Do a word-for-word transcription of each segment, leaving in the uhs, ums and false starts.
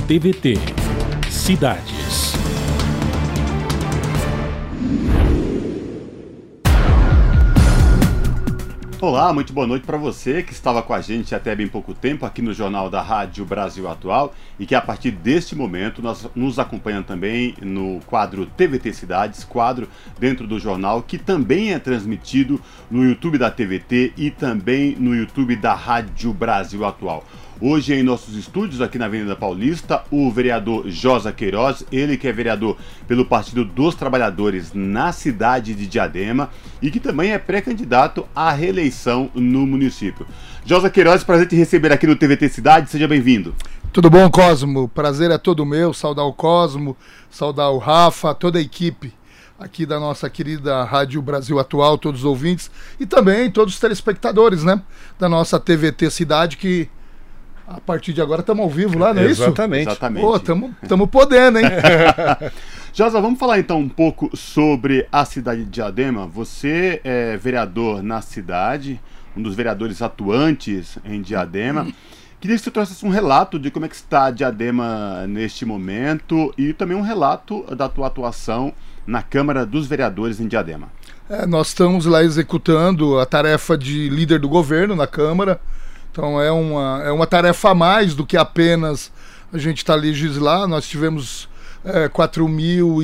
T V T Cidades. Olá, muito boa noite para você que estava com a gente até bem pouco tempo aqui no Jornal da Rádio Brasil Atual e que a partir deste momento nós, nos acompanha também no quadro T V T Cidades, quadro dentro do jornal que também é transmitido no YouTube da T V T e também no YouTube da Rádio Brasil Atual. Hoje em nossos estúdios aqui na Avenida Paulista, o vereador Josa Queiroz, ele que é vereador pelo Partido dos Trabalhadores na cidade de Diadema e que também é pré-candidato à reeleição no município. Josa Queiroz, prazer te receber aqui no T V T Cidade, seja bem-vindo. Tudo bom, Cosmo? Prazer é todo meu, saudar o Cosmo, saudar o Rafa, toda a equipe aqui da nossa querida Rádio Brasil Atual, todos os ouvintes e também todos os telespectadores, né, da nossa T V T Cidade que a partir de agora estamos ao vivo lá, não é Exatamente. isso? Exatamente. Pô, estamos podendo, hein? Josa, vamos falar então um pouco sobre a cidade de Diadema. Você é vereador na cidade, um dos vereadores atuantes em Diadema. Hum. Queria que você trouxesse um relato de como é que está Diadema neste momento e também um relato da tua atuação na Câmara dos Vereadores em Diadema. É, nós estamos lá executando a tarefa de líder do governo na Câmara. Então é uma, é uma tarefa a mais do que apenas a gente está legislar. Nós tivemos é, quatro mil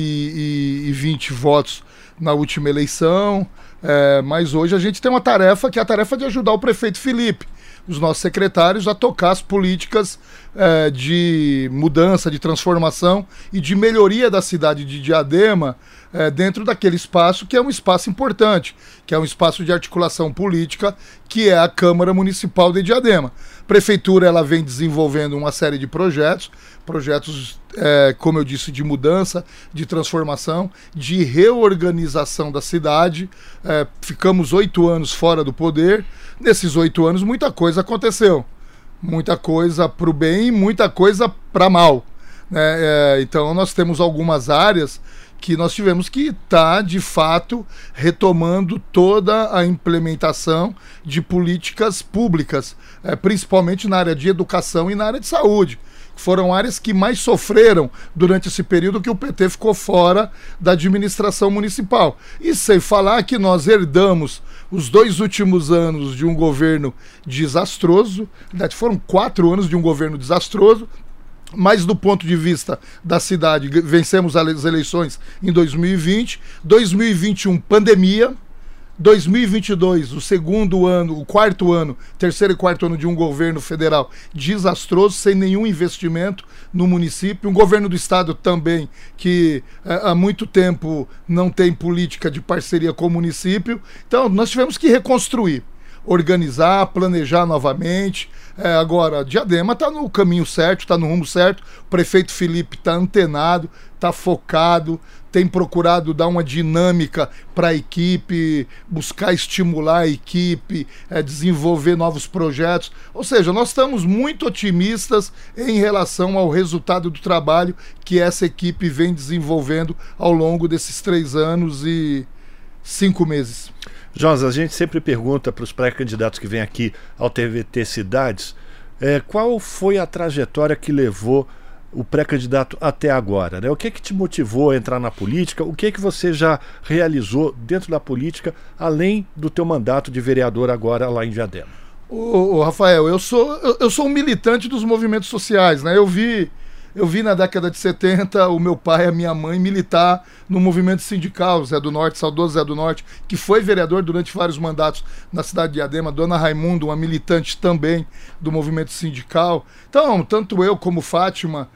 e vinte votos na última eleição, é, mas hoje a gente tem uma tarefa que é a tarefa de ajudar o prefeito Felipe, os nossos secretários, a tocar as políticas é, de mudança, de transformação e de melhoria da cidade de Diadema é, dentro daquele espaço que é um espaço importante, que é um espaço de articulação política, que é a Câmara Municipal de Diadema. A Prefeitura ela vem desenvolvendo uma série de projetos, projetos, é, como eu disse, de mudança, de transformação, de reorganização da cidade. É, ficamos oito anos fora do poder. Nesses oito anos, muita coisa aconteceu. Muita coisa para o bem e muita coisa para mal. Né? É, então, nós temos algumas áreas que nós tivemos que estar, tá, de fato, retomando toda a implementação de políticas públicas, é, principalmente na área de educação e na área de saúde. Foram áreas que mais sofreram durante esse período que o P T ficou fora da administração municipal. E sem falar que nós herdamos os dois últimos anos de um governo desastroso, foram quatro anos de um governo desastroso, mas do ponto de vista da cidade, vencemos as eleições em dois mil e vinte, dois mil e vinte e um, pandemia, dois mil e vinte e dois, o segundo ano, o quarto ano, terceiro e quarto ano de um governo federal desastroso, sem nenhum investimento no município, um governo do estado também que há muito tempo não tem política de parceria com o município. Então nós tivemos que reconstruir, organizar, planejar novamente. É, agora, Diadema está no caminho certo, está no rumo certo, o prefeito Felipe está antenado, está focado, tem procurado dar uma dinâmica para a equipe, buscar estimular a equipe, é, desenvolver novos projetos. Ou seja, nós estamos muito otimistas em relação ao resultado do trabalho que essa equipe vem desenvolvendo ao longo desses três anos e cinco meses. Josa, a gente sempre pergunta para os pré-candidatos que vêm aqui ao T V T Cidades, é, qual foi a trajetória que levou o pré-candidato até agora, né? O que que te motivou a entrar na política? O que que você já realizou dentro da política, além do teu mandato de vereador agora lá em Diadema? Ô, ô Rafael, eu sou, eu, eu sou um militante dos movimentos sociais, né? Eu vi... Eu vi na década de setenta o meu pai e a minha mãe militar no movimento sindical, Zé do Norte, saudoso Zé do Norte, que foi vereador durante vários mandatos na cidade de Diadema, Dona Raimundo, uma militante também do movimento sindical. Então, tanto eu como Fátima,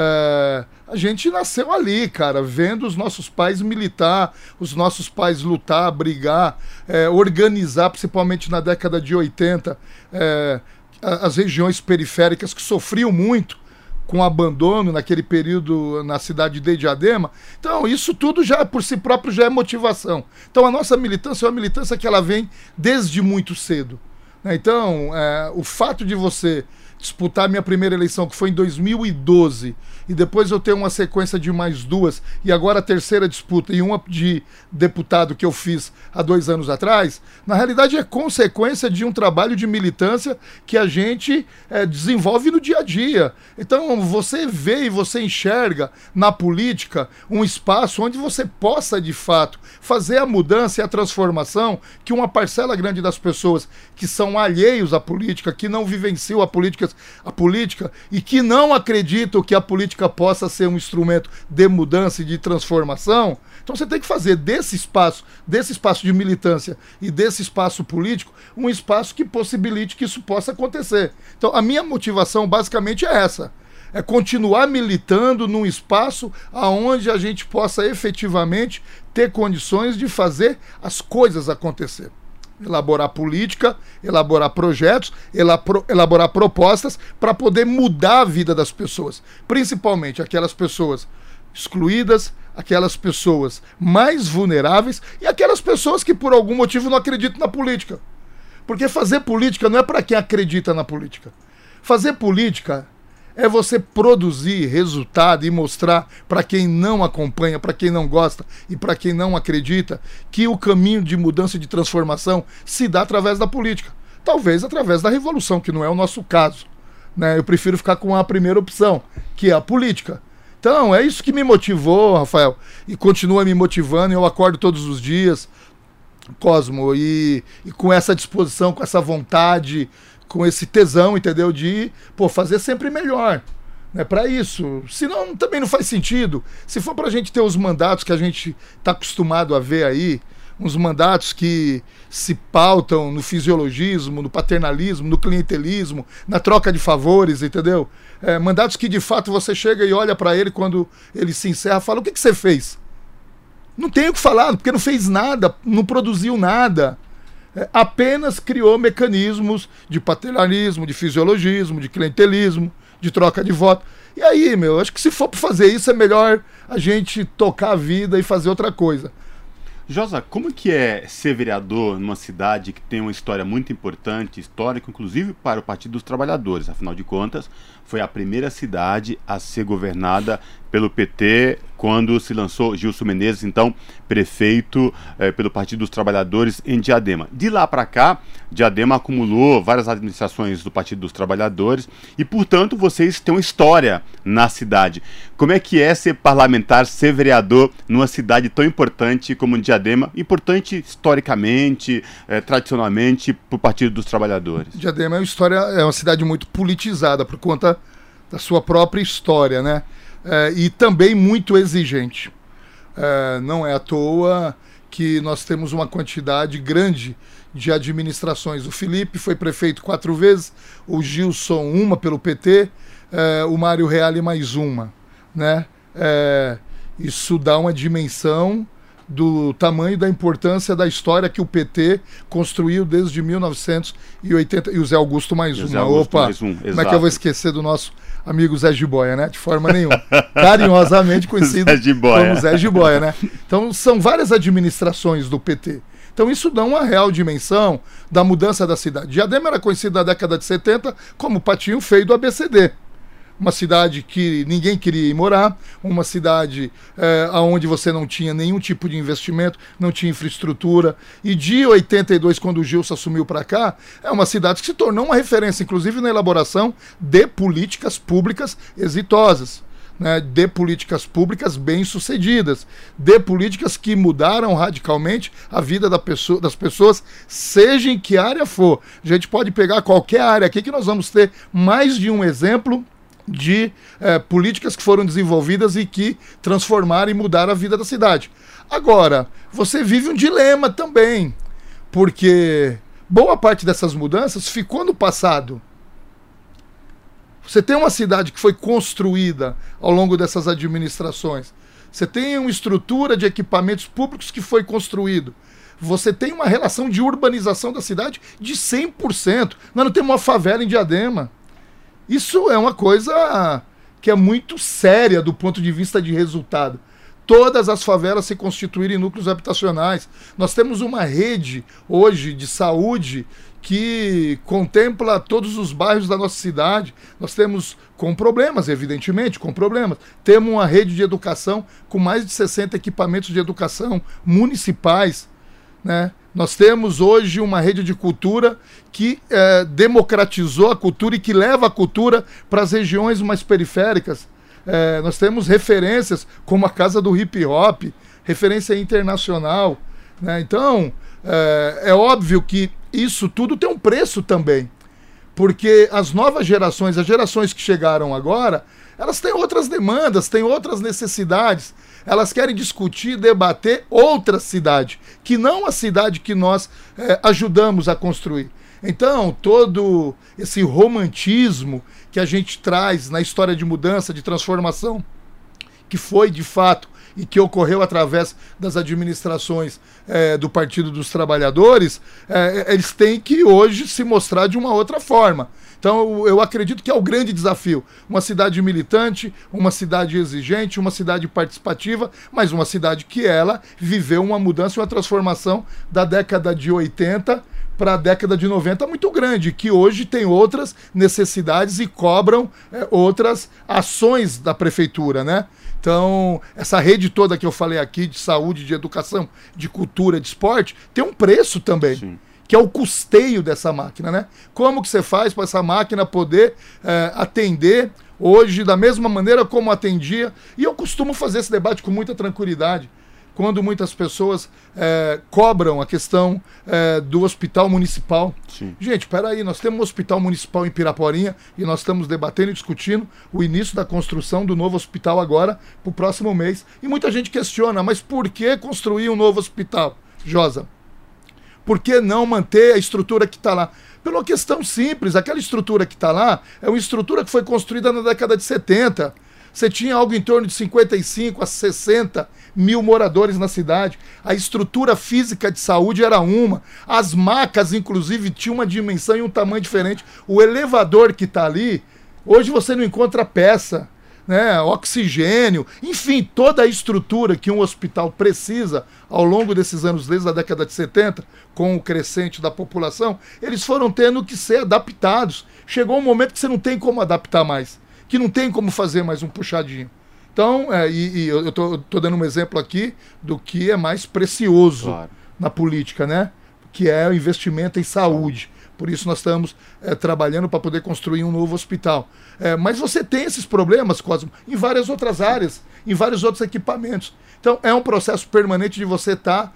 é, a gente nasceu ali, cara, vendo os nossos pais militar, os nossos pais lutar, brigar, é, organizar, principalmente na década de oitenta, é, as regiões periféricas que sofriam muito com abandono naquele período na cidade de Diadema. Então isso tudo já por si próprio já é motivação. Então a nossa militância é uma militância que ela vem desde muito cedo. Então, é, o fato de você disputar a minha primeira eleição, que foi em dois mil e doze, e depois eu ter uma sequência de mais duas, e agora a terceira disputa e uma de deputado que eu fiz há dois anos atrás, na realidade é consequência de um trabalho de militância que a gente é, desenvolve no dia a dia. Então você vê e você enxerga na política um espaço onde você possa de fato fazer a mudança e a transformação que uma parcela grande das pessoas que são alheios à política, que não vivenciam a política, a política e que não acreditam que a política possa ser um instrumento de mudança e de transformação. Então você tem que fazer desse espaço, desse espaço de militância e desse espaço político, um espaço que possibilite que isso possa acontecer. Então a minha motivação basicamente é essa, é continuar militando num espaço aonde a gente possa efetivamente ter condições de fazer as coisas acontecer. Elaborar política, elaborar projetos, elaborar propostas para poder mudar a vida das pessoas, principalmente aquelas pessoas excluídas, aquelas pessoas mais vulneráveis e aquelas pessoas que por algum motivo não acreditam na política. Porque fazer política não é para quem acredita na política. Fazer política é você produzir resultado e mostrar para quem não acompanha, para quem não gosta e para quem não acredita que o caminho de mudança e de transformação se dá através da política. Talvez através da revolução, que não é o nosso caso, né? Eu prefiro ficar com a primeira opção, que é a política. Então é isso que me motivou, Rafael, e continua me motivando. Eu acordo todos os dias, Cosmo, e, e com essa disposição, com essa vontade, com esse tesão, entendeu? De, pô, fazer sempre melhor, né? Para isso. Senão também não faz sentido. Se for pra gente ter os mandatos que a gente tá acostumado a ver aí, uns mandatos que se pautam no fisiologismo, no paternalismo, no clientelismo, na troca de favores, entendeu? É, mandatos que de fato você chega e olha pra ele quando ele se encerra e fala: o que, que você fez? Não tem o que falar, porque não fez nada, não produziu nada. É, apenas criou mecanismos de paternalismo, de fisiologismo, de clientelismo, de troca de voto. E aí, meu, acho que se for para fazer isso é melhor a gente tocar a vida e fazer outra coisa. Josa, como que é ser vereador numa cidade que tem uma história muito importante, histórica, inclusive para o Partido dos Trabalhadores? Afinal de contas, foi a primeira cidade a ser governada pelo P T quando se lançou Gilson Menezes, então prefeito eh, pelo Partido dos Trabalhadores em Diadema. De lá para cá, Diadema acumulou várias administrações do Partido dos Trabalhadores e, portanto, vocês têm uma história na cidade. Como é que é ser parlamentar, ser vereador numa cidade tão importante como Diadema, importante historicamente, eh, tradicionalmente, para o Partido dos Trabalhadores? Diadema é uma, história, é uma cidade muito politizada por conta da sua própria história, né? É, e também muito exigente. É, não é à toa que nós temos uma quantidade grande de administrações. O Felipe foi prefeito quatro vezes, o Gilson uma pelo P T, é, o Mário Reale mais uma, né? É, isso dá uma dimensão do tamanho da importância da história que o P T construiu desde mil novecentos e oitenta, e o Zé Augusto mais uma. Augusto Opa, mais um, como é que eu vou esquecer do nosso amigo Zé Jiboia, né? De forma nenhuma. Carinhosamente conhecido Zé Jiboia. como Zé Jiboia, né? Então são várias administrações do P T. Então isso dá uma real dimensão da mudança da cidade. Diadema era conhecida na década de setenta como o patinho feio do A B C D. Uma cidade que ninguém queria ir morar, uma cidade é, onde você não tinha nenhum tipo de investimento, não tinha infraestrutura. E de oitenta e dois, quando o Gilson assumiu para cá, é uma cidade que se tornou uma referência, inclusive na elaboração de políticas públicas exitosas, né, de políticas públicas bem-sucedidas, de políticas que mudaram radicalmente a vida da pessoa, das pessoas, seja em que área for. A gente pode pegar qualquer área aqui que nós vamos ter mais de um exemplo de é, políticas que foram desenvolvidas e que transformaram e mudaram a vida da cidade. Agora, você vive um dilema também, porque boa parte dessas mudanças ficou no passado. Você tem uma cidade que foi construída ao longo dessas administrações. Você tem uma estrutura de equipamentos públicos que foi construído. Você tem uma relação de urbanização da cidade de cem por cento. Nós não temos uma favela em Diadema. Isso é uma coisa que é muito séria do ponto de vista de resultado. todas as favelas se constituírem núcleos habitacionais. Nós temos uma rede hoje de saúde que contempla todos os bairros da nossa cidade. Nós temos, com problemas, evidentemente, com problemas, temos uma rede de educação com mais de sessenta equipamentos de educação municipais, né? Nós temos hoje uma rede de cultura que é, democratizou a cultura e que leva a cultura para as regiões mais periféricas. É, nós temos referências como a Casa do Hip Hop, referência internacional, né? Então, é, é óbvio que isso tudo tem um preço também, porque as novas gerações, as gerações que chegaram agora, elas têm outras demandas, têm outras necessidades, elas querem discutir, debater outra cidade, que não a cidade que nós é, ajudamos a construir. Então, todo esse romantismo que a gente traz na história de mudança, de transformação, que foi de fato e que ocorreu através das administrações é, do Partido dos Trabalhadores, é, eles têm que hoje se mostrar de uma outra forma. Então eu acredito que é o grande desafio. Uma cidade militante, uma cidade exigente, uma cidade participativa, mas uma cidade que ela viveu uma mudança e uma transformação da década de oitenta para a década de noventa muito grande, que hoje tem outras necessidades e cobram é, outras ações da prefeitura, né? Então, essa rede toda que eu falei aqui, de saúde, de educação, de cultura, de esporte, tem um preço também. Sim. Que é o custeio dessa máquina, né? Como que você faz para essa máquina poder é, atender hoje da mesma maneira como atendia? E eu costumo fazer esse debate com muita tranquilidade, quando muitas pessoas é, cobram a questão é, do hospital municipal. Sim. Gente, peraí, nós temos um hospital municipal em Piraporinha e nós estamos debatendo e discutindo o início da construção do novo hospital agora, para o próximo mês. E muita gente questiona, mas por que construir um novo hospital, Josa? Por que não manter a estrutura que está lá? Pela questão simples, aquela estrutura que está lá é uma estrutura que foi construída na década de setenta. Você tinha algo em torno de cinquenta e cinco a sessenta mil moradores na cidade. A estrutura física de saúde era uma. As macas, inclusive, tinham uma dimensão e um tamanho diferente. O elevador que está ali, hoje você não encontra peça, né? Oxigênio, enfim, toda a estrutura que um hospital precisa ao longo desses anos, desde a década de setenta, com o crescente da população, eles foram tendo que ser adaptados. Chegou um momento que você não tem como adaptar mais, que não tem como fazer mais um puxadinho. Então, é, e, e eu tô, tô dando um exemplo aqui do que é mais precioso, claro, na política, né? Que é o investimento em saúde. Por isso nós estamos é, trabalhando para poder construir um novo hospital. É, mas você tem esses problemas, Cosmo, em várias outras áreas, em vários outros equipamentos. Então, é um processo permanente de você estar tá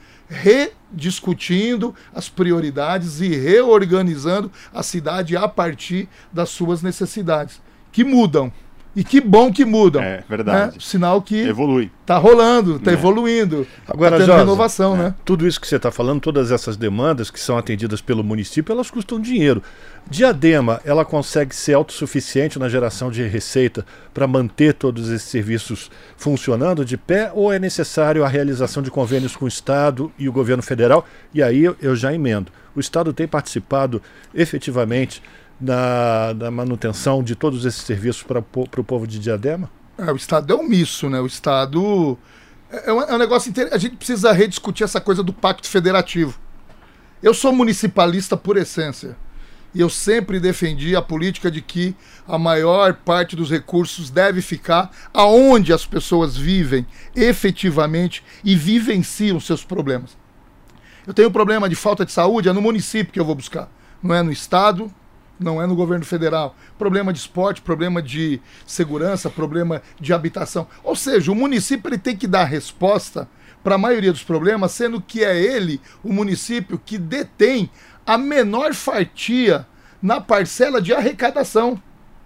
rediscutindo as prioridades e reorganizando a cidade a partir das suas necessidades, que mudam. E que bom que mudam. É verdade. Né? Sinal que evolui. Está rolando, está é. evoluindo. Agora, tá tendo Josa, renovação, é. né? Tudo isso que você está falando, todas essas demandas que são atendidas pelo município, elas custam dinheiro. Diadema, ela consegue ser autossuficiente na geração de receita para manter todos esses serviços funcionando de pé, ou é necessário a realização de convênios com o Estado e o governo federal? E aí eu já emendo. O Estado tem participado efetivamente Na, na manutenção de todos esses serviços para o povo de Diadema? É, o Estado é omisso, né? O Estado é um, é um negócio interessante. A gente precisa rediscutir essa coisa do pacto federativo. Eu sou municipalista por essência e eu sempre defendi a política de que a maior parte dos recursos deve ficar aonde as pessoas vivem efetivamente e vivenciam seus problemas. Eu tenho um problema de falta de saúde, é no município que eu vou buscar, não é no Estado, não é no governo federal. Problema de esporte, problema de segurança, problema de habitação. Ou seja, o município ele tem que dar resposta para a maioria dos problemas, sendo que é ele, o município, que detém a menor fatia na parcela de arrecadação.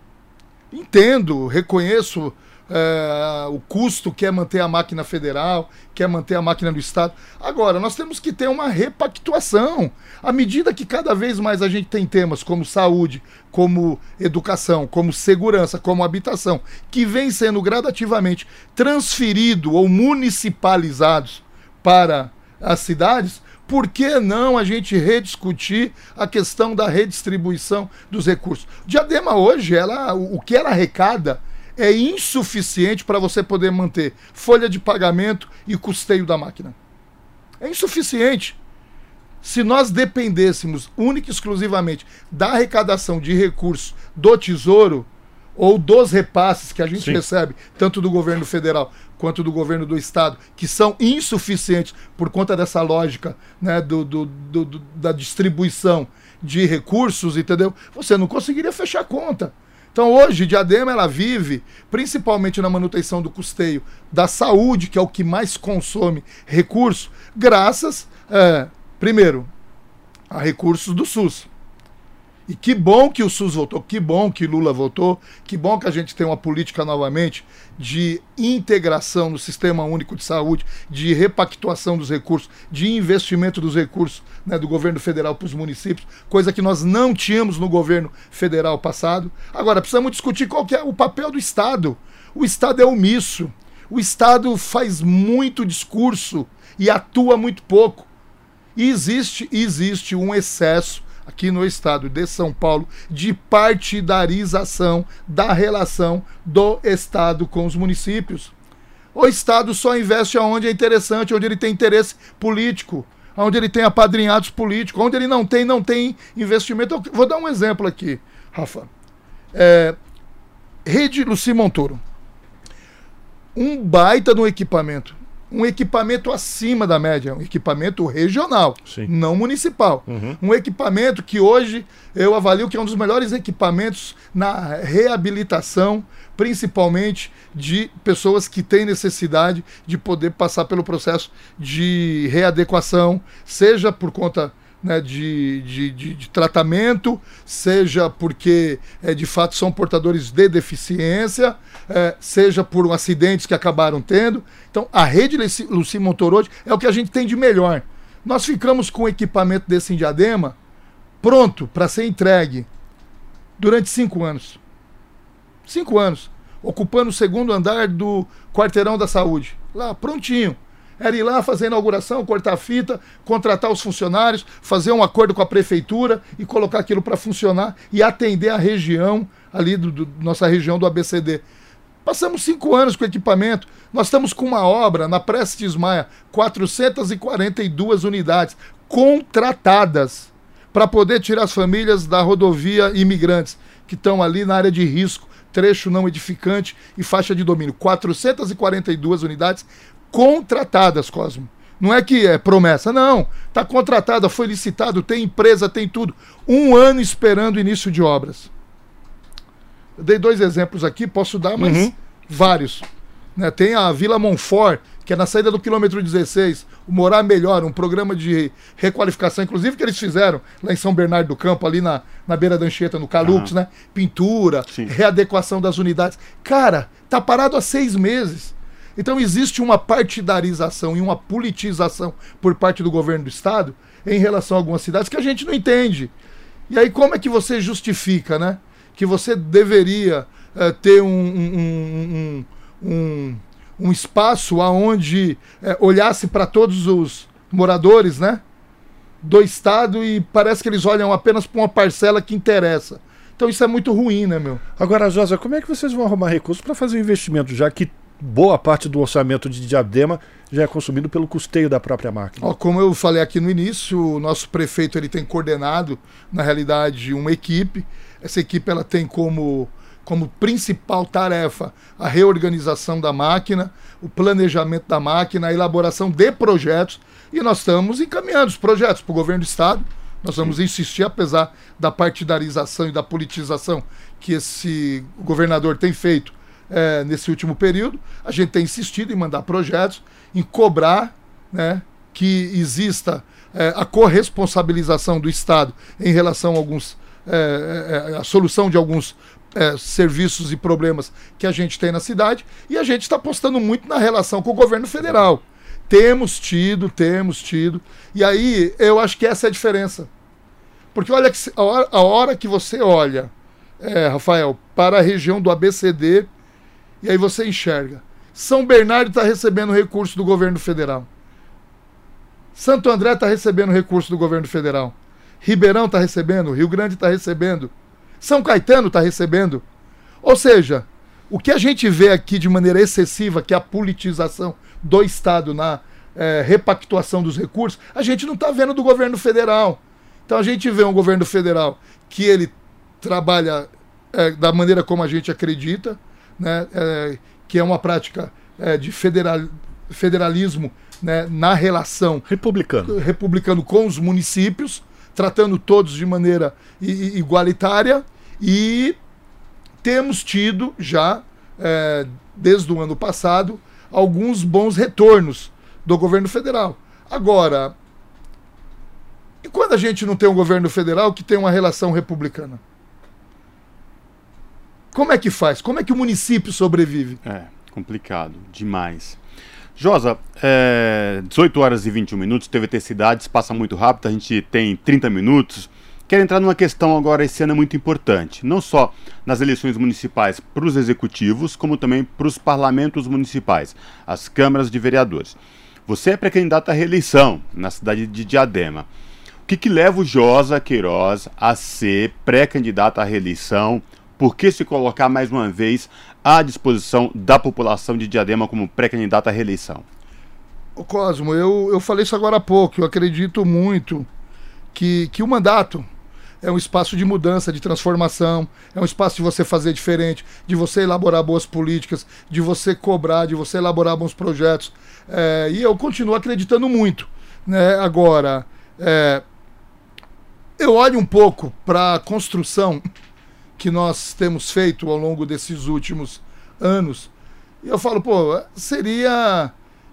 Entendo, reconheço é, o custo que é manter a máquina federal, que é manter a máquina do Estado. Agora, nós temos que ter uma repactuação. À medida que cada vez mais a gente tem temas como saúde, como educação, como segurança, como habitação, que vem sendo gradativamente transferido ou municipalizados para as cidades, por que não a gente rediscutir a questão da redistribuição dos recursos? Diadema hoje, ela, o que ela arrecada é insuficiente para você poder manter folha de pagamento e custeio da máquina. É insuficiente. Se nós dependêssemos única e exclusivamente da arrecadação de recursos do Tesouro ou dos repasses que a gente Sim. recebe, tanto do governo federal quanto do governo do Estado, que são insuficientes por conta dessa lógica, né, do, do, do, do, da distribuição de recursos, entendeu? Você não conseguiria fechar a conta. Então hoje, Diadema, ela vive principalmente na manutenção do custeio da saúde, que é o que mais consome recurso, graças, é, primeiro, a recursos do SUS. E que bom que o SUS voltou, que bom que Lula voltou, que bom que a gente tem uma política novamente de integração no Sistema Único de Saúde, de repactuação dos recursos, de investimento dos recursos, né, do governo federal para os municípios, coisa que nós não tínhamos no governo federal passado. Agora, precisamos discutir qual que é o papel do Estado. O Estado é omisso, o Estado faz muito discurso e atua muito pouco. E existe, existe um excesso aqui no estado de São Paulo de partidarização da relação do Estado com os municípios. O Estado só investe onde é interessante, onde ele tem interesse político, onde ele tem apadrinhados políticos, onde ele não tem, não tem investimento. Eu vou dar um exemplo aqui, Rafa. É, Rede Luci Montoro. Um baita no equipamento. Um equipamento acima da média, um equipamento regional, Sim. não municipal. Uhum. Um equipamento que hoje eu avalio que é um dos melhores equipamentos na reabilitação, principalmente de pessoas que têm necessidade de poder passar pelo processo de readequação, seja por conta, né, de, de, de, de tratamento, seja porque é, de fato são portadores de deficiência, é, seja por um acidentes que acabaram tendo. Então a rede Luci Montoro hoje é o que a gente tem de melhor. Nós ficamos com o equipamento desse em Diadema pronto para ser entregue durante cinco anos. Cinco anos. Ocupando o segundo andar do quarteirão da saúde. Lá, prontinho. Era ir lá fazer a inauguração, cortar a fita, contratar os funcionários, fazer um acordo com a prefeitura e colocar aquilo para funcionar e atender a região ali, do, do, nossa região do A B C D. Passamos cinco anos com o equipamento. Nós estamos com uma obra na Prestes Maia, quatrocentas e quarenta e duas unidades contratadas para poder tirar as famílias da rodovia Imigrantes, que estão ali na área de risco, trecho não edificante e faixa de domínio. quatrocentas e quarenta e duas unidades contratadas, Cosmo. Não é que é promessa, não. Está contratada, foi licitado, tem empresa, tem tudo. Um ano esperando o início de obras. Eu dei dois exemplos aqui, posso dar mais uhum. vários. Né, tem a Vila Monfort, que é na saída do quilômetro dezesseis, o Morar Melhor, um programa de requalificação, inclusive que eles fizeram lá em São Bernardo do Campo, ali na, na beira da Anchieta, no Calux, uhum. né? Pintura, Sim. readequação das unidades. Cara, tá parado há seis meses. Então existe uma partidarização e uma politização por parte do governo do Estado em relação a algumas cidades que a gente não entende. E aí como é que você justifica, né? Que você deveria uh, ter um, um, um, um, um espaço onde uh, olhasse para todos os moradores, né, do Estado, e parece que eles olham apenas para uma parcela que interessa. Então isso é muito ruim, né, meu? Agora, Josa, como é que vocês vão arrumar recursos para fazer o investimento, já que boa parte do orçamento de Diadema já é consumido pelo custeio da própria máquina? Ó, como eu falei aqui no início, o nosso prefeito ele tem coordenado, na realidade, uma equipe. Essa equipe ela tem como, como principal tarefa a reorganização da máquina, o planejamento da máquina, a elaboração de projetos, e nós estamos encaminhando os projetos para o governo do Estado. Nós vamos insistir, apesar da partidarização e da politização que esse governador tem feito é, nesse último período, a gente tem insistido em mandar projetos, em cobrar, né, que exista é, a corresponsabilização do Estado em relação a alguns É, é, a solução de alguns é, serviços e problemas que a gente tem na cidade, e a gente está apostando muito na relação com o governo federal. Temos tido, temos tido, e aí eu acho que essa é a diferença. Porque olha que a hora, a hora que você olha, é, Rafael, para a região do A B C D, e aí você enxerga, São Bernardo está recebendo recurso do governo federal, Santo André está recebendo recurso do governo federal, Ribeirão está recebendo, Rio Grande está recebendo, São Caetano está recebendo. Ou seja, O que a gente vê aqui de maneira excessiva, que é a politização do Estado na é, repactuação dos recursos, a gente não está vendo do governo federal. Então a gente vê um governo federal que ele trabalha é, da maneira como a gente acredita, né, é, que é uma prática é, de federal, federalismo, né, na relação republicano. republicano com os municípios, tratando todos de maneira igualitária, e temos tido já, é, desde o ano passado, alguns bons retornos do governo federal. Agora, e quando a gente não tem um governo federal que tem uma relação republicana? Como é que faz? Como é que o município sobrevive? É, complicado demais. Josa, é, dezoito horas e vinte e um minutos, T V T Cidades, passa muito rápido, a gente tem trinta minutos. Quero entrar numa questão agora, esse ano é muito importante, não só nas eleições municipais para os executivos, como também para os parlamentos municipais, as câmaras de vereadores. Você é pré-candidato à reeleição na cidade de Diadema. O que, que leva o Josa Queiroz a ser pré-candidato à reeleição? Por que se colocar mais uma vez à disposição da população de Diadema como pré-candidato à reeleição? Ô Cosmo, eu, eu falei isso agora há pouco, eu acredito muito que, que o mandato é um espaço de mudança, de transformação, é um espaço de você fazer diferente, de você elaborar boas políticas, de você cobrar, de você elaborar bons projetos. É, e eu continuo acreditando muito, né? Agora, é, eu olho um pouco para a construção que nós temos feito ao longo desses últimos anos, e eu falo, pô, seria,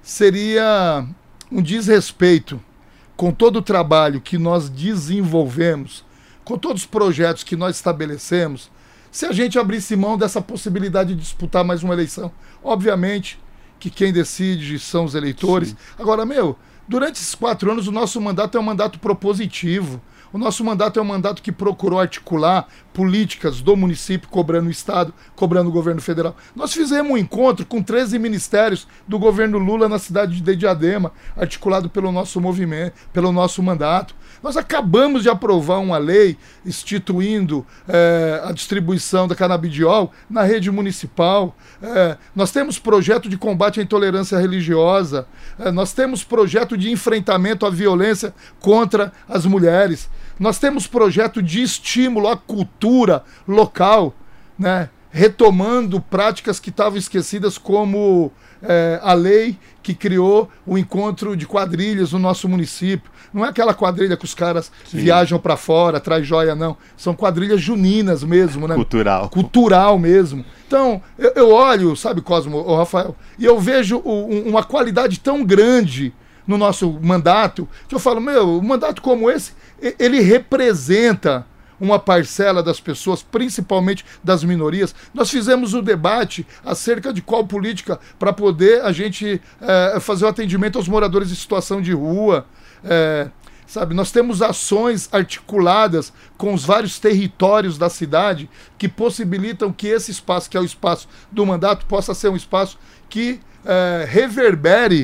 seria um desrespeito com todo o trabalho que nós desenvolvemos, com todos os projetos que nós estabelecemos, se a gente abrisse mão dessa possibilidade de disputar mais uma eleição. Obviamente que quem decide são os eleitores. Sim. Agora, meu, durante esses quatro anos o nosso mandato é um mandato propositivo. O nosso mandato é um mandato que procurou articular políticas do município, cobrando o Estado, cobrando o governo federal. Nós fizemos um encontro com treze ministérios do governo Lula na cidade de Diadema, articulado pelo nosso movimento, pelo nosso mandato. Nós acabamos de aprovar uma lei instituindo é, a distribuição da canabidiol na rede municipal. É, nós temos projeto de combate à intolerância religiosa. É, nós temos projeto de enfrentamento à violência contra as mulheres. Nós temos projeto de estímulo à cultura local, né? Retomando práticas que estavam esquecidas, como é, a lei que criou o encontro de quadrilhas no nosso município. Não é aquela quadrilha que os caras Sim. viajam para fora, traz joia, não. São quadrilhas juninas mesmo, né? Cultural. Cultural mesmo. Então, eu, eu olho, sabe, Cosmo, ô Rafael, e eu vejo um, uma qualidade tão grande no nosso mandato, que eu falo, meu, um mandato como esse, ele representa uma parcela das pessoas, principalmente das minorias. Nós fizemos um debate acerca de qual política para poder a gente é, fazer o atendimento aos moradores em situação de rua. É, sabe, nós temos ações articuladas com os vários territórios da cidade que possibilitam que esse espaço, que é o espaço do mandato, possa ser um espaço que é, reverbere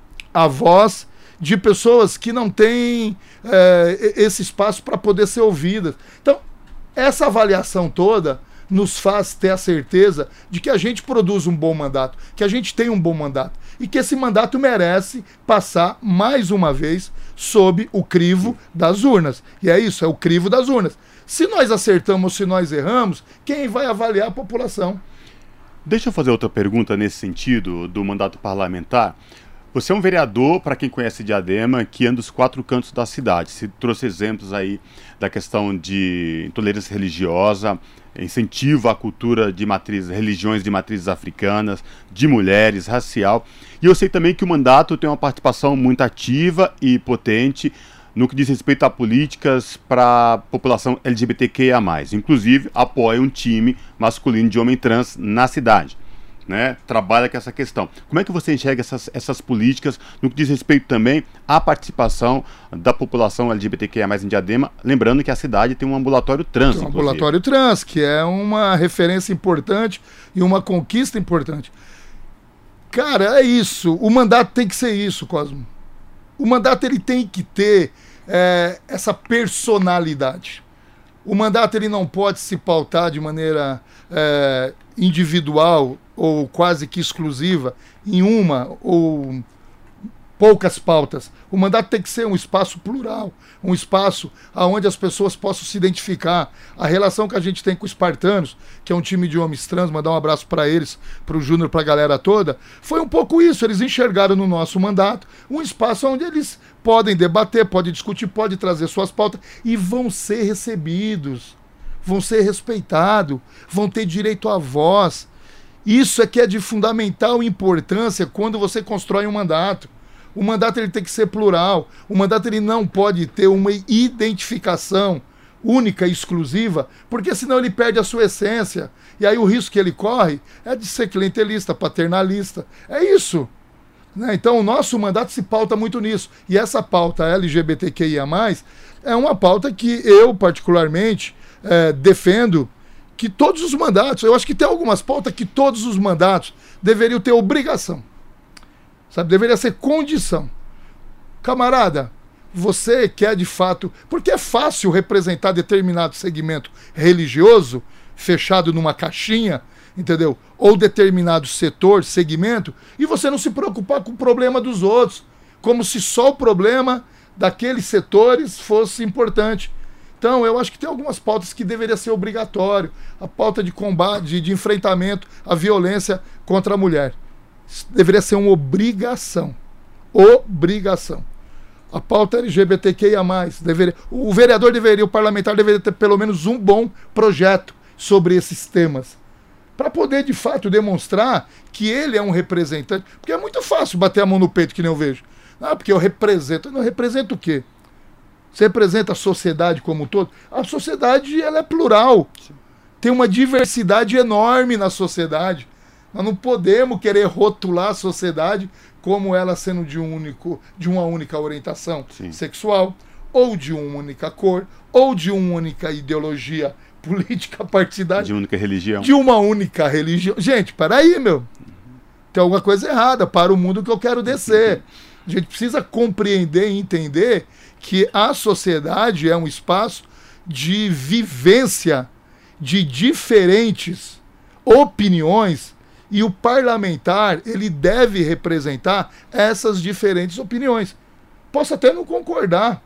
a voz de pessoas que não têm é, esse espaço para poder ser ouvidas. Então, essa avaliação toda nos faz ter a certeza de que a gente produz um bom mandato, que a gente tem um bom mandato, e que esse mandato merece passar mais uma vez sob o crivo das urnas. E é isso, é o crivo das urnas. Se nós acertamos ou se nós erramos, quem vai avaliar a população? Deixa eu fazer outra pergunta nesse sentido do mandato parlamentar. Você é um vereador, para quem conhece Diadema, que anda dos quatro cantos da cidade. Você trouxe exemplos aí da questão de intolerância religiosa, incentivo à cultura de matrizes, religiões de matrizes africanas, de mulheres, racial. E eu sei também que o mandato tem uma participação muito ativa e potente no que diz respeito a políticas para a população L G B T Q I A mais. Inclusive, apoia um time masculino de homem trans na cidade. Né, trabalha com essa questão. Como é que você enxerga essas, essas políticas no que diz respeito também à participação da população L G B T Q I A mais em Diadema? Lembrando que a cidade tem um ambulatório trans. Tem um ambulatório trans, que é uma referência importante e uma conquista importante. Cara, é isso. O mandato tem que ser isso, Cosmo. O mandato ele tem que ter é, essa personalidade. O mandato ele não pode se pautar de maneira é, individual ou quase que exclusiva em uma ou poucas pautas. O mandato tem que ser um espaço plural, um espaço onde as pessoas possam se identificar. A relação que a gente tem com os espartanos, que é um time de homens trans, mandar um abraço para eles, para o Júnior, para a galera toda, foi um pouco isso. Eles enxergaram no nosso mandato um espaço onde eles podem debater, podem discutir, podem trazer suas pautas e vão ser recebidos, vão ser respeitados, vão ter direito à voz. Isso é que é de fundamental importância quando você constrói um mandato. O mandato ele tem que ser plural. O mandato ele não pode ter uma identificação única e exclusiva, porque senão ele perde a sua essência. E aí o risco que ele corre é de ser clientelista, paternalista. É isso. Né? Então o nosso mandato se pauta muito nisso. E essa pauta L G B T Q I A mais, é uma pauta que eu particularmente é, defendo que todos os mandatos, eu acho que tem algumas pautas que todos os mandatos deveriam ter obrigação. Sabe, deveria ser condição. Camarada, você quer de fato... Porque é fácil representar determinado segmento religioso, fechado numa caixinha, entendeu? Ou determinado setor, segmento, e você não se preocupar com o problema dos outros, como se só o problema daqueles setores fosse importante. Então, eu acho que tem algumas pautas que deveria ser obrigatório. A pauta de combate, de, de enfrentamento à violência contra a mulher. Deveria ser uma obrigação. Obrigação. A pauta L G B T Q I A mais, deveria, o vereador deveria, o parlamentar deveria ter pelo menos um bom projeto sobre esses temas. Para poder, de fato, demonstrar que ele é um representante. Porque é muito fácil bater a mão no peito, que nem eu vejo. Ah, porque eu represento. Não, representa o quê? Você representa a sociedade como um todo? A sociedade ela é plural. Tem uma diversidade enorme na sociedade. Nós não podemos querer rotular a sociedade como ela sendo de, um único, de uma única orientação Sim. sexual, ou de uma única cor, ou de uma única ideologia política partidária. De uma única religião. De uma única religião. Gente, peraí, meu. Tem alguma coisa errada. Para o mundo que eu quero descer. A gente precisa compreender e entender que a sociedade é um espaço de vivência de diferentes opiniões. E o parlamentar, ele deve representar essas diferentes opiniões. Posso até não concordar.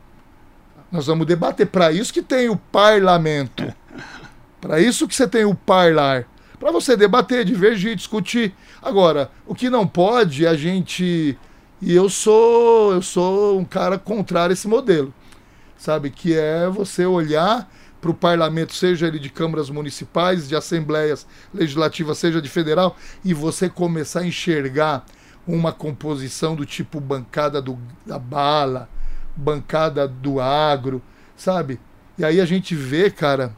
Nós vamos debater. Para isso que tem o parlamento. Para isso que você tem o parlar. Para você debater, divergir, discutir. Agora, o que não pode, a gente... E eu sou, eu sou um cara contrário a esse modelo. Sabe? Que é você olhar para o parlamento, seja ele de câmaras municipais, de assembleias legislativas, seja de federal, e você começar a enxergar uma composição do tipo bancada do, da bala, bancada do agro, sabe? E aí a gente vê, cara,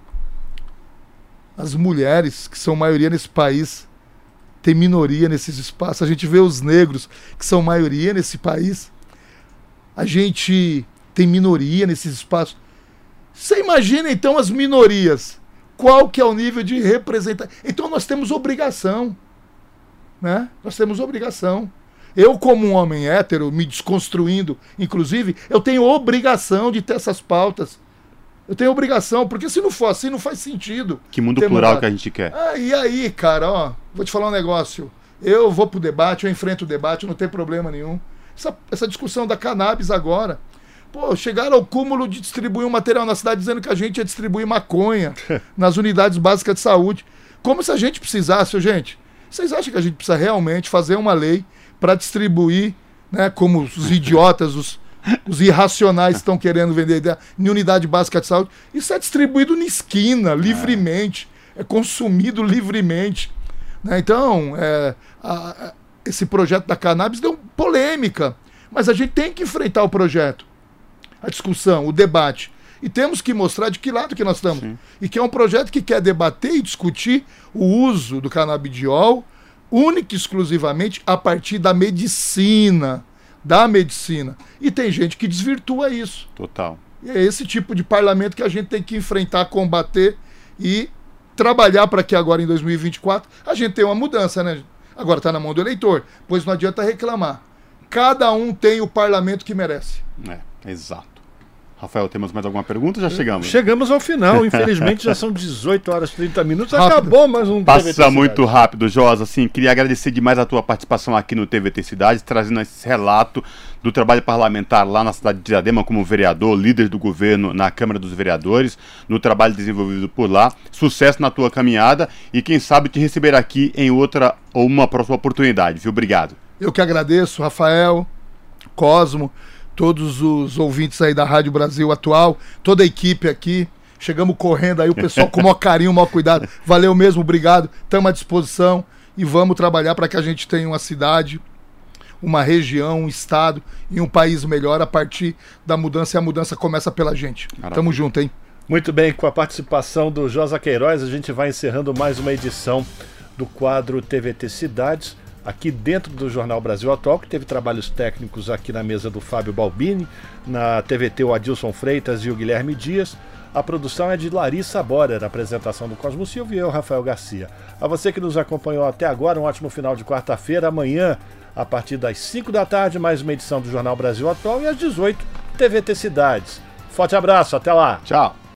as mulheres, que são maioria nesse país, tem minoria nesses espaços. A gente vê os negros, que são maioria nesse país. A gente tem minoria nesses espaços. Você imagina, então, as minorias. Qual que é o nível de representação? Então, nós temos obrigação. Né? Nós temos obrigação. Eu, como um homem hétero, me desconstruindo, inclusive, eu tenho obrigação de ter essas pautas. Eu tenho obrigação, porque se não for assim, não faz sentido. Que mundo plural mandado. Que a gente quer. Ah, e aí, cara, ó, vou te falar um negócio. Eu vou pro debate, eu enfrento o debate, não tem problema nenhum. Essa, essa discussão da cannabis agora... Pô, chegaram ao cúmulo de distribuir um material na cidade dizendo que a gente ia distribuir maconha nas unidades básicas de saúde. Como se a gente precisasse, gente. Vocês acham que a gente precisa realmente fazer uma lei para distribuir, né, como os idiotas, os, os irracionais estão querendo vender em unidade básica de saúde? Isso é distribuído na esquina, livremente. É consumido livremente. Né? Então, é, a, a, esse projeto da cannabis deu polêmica. Mas a gente tem que enfrentar o projeto. A discussão, o debate. E temos que mostrar de que lado que nós estamos. Sim. E que é um projeto que quer debater e discutir o uso do canabidiol única e exclusivamente a partir da medicina. Da medicina. E tem gente que desvirtua isso. Total. E é esse tipo de parlamento que a gente tem que enfrentar, combater e trabalhar para que agora em dois mil e vinte e quatro a gente tenha uma mudança, né? Agora está na mão do eleitor, pois não adianta reclamar. Cada um tem o parlamento que merece. É, exato. Rafael, temos mais alguma pergunta? Já chegamos. Chegamos ao final, infelizmente já são dezoito horas e trinta minutos, Rápido. Acabou mais um Passa T V T muito Cidade. rápido, Josa. Assim, queria agradecer demais a tua participação aqui no T V T Cidade, trazendo esse relato do trabalho parlamentar lá na cidade de Diadema como vereador, líder do governo na Câmara dos Vereadores, no trabalho desenvolvido por lá. Sucesso na tua caminhada e quem sabe te receber aqui em outra ou uma próxima oportunidade, viu? Obrigado. Eu que agradeço, Rafael, Cosmo, todos os ouvintes aí da Rádio Brasil Atual, toda a equipe aqui. Chegamos correndo aí, o pessoal com o maior carinho, o maior cuidado. Valeu mesmo, obrigado. Estamos à disposição e vamos trabalhar para que a gente tenha uma cidade, uma região, um estado e um país melhor a partir da mudança. E a mudança começa pela gente. Maravilha. Tamo junto, hein? Muito bem, com a participação do Josa Queiroz, a gente vai encerrando mais uma edição do quadro T V T Cidades, aqui dentro do Jornal Brasil Atual, que teve trabalhos técnicos aqui na mesa do Fábio Balbini, na T V T o Adilson Freitas e o Guilherme Dias. A produção é de Larissa Borer, a apresentação do Cosmo Silva e eu, Rafael Garcia. A você que nos acompanhou até agora, um ótimo final de quarta-feira. Amanhã, a partir das cinco da tarde, mais uma edição do Jornal Brasil Atual e às dezoito, T V T Cidades. Forte abraço, até lá! Tchau!